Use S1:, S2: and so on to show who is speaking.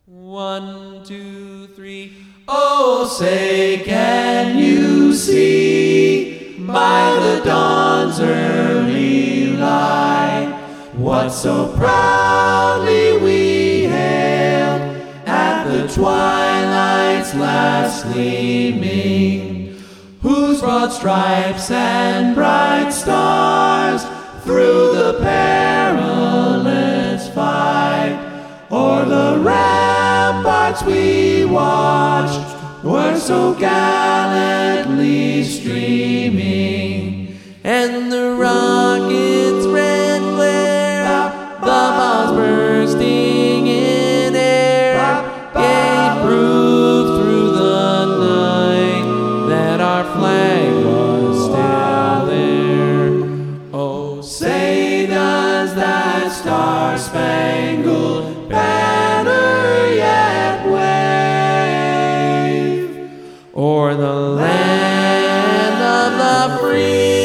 S1: 1, 2, 3.
S2: Oh, say, can you see by the dawn's early light what so proudly we hailed at the twilight's last gleaming, whose broad stripes and bright stars through the perilous fight o'er the ramparts we watched were so gallantly streaming,
S1: And the rocket's red glare, the bombs bursting in air, gave proof through the night that our flag was still there.
S2: oh, say does that star-spangled banner yet wave
S1: O'er the land of the free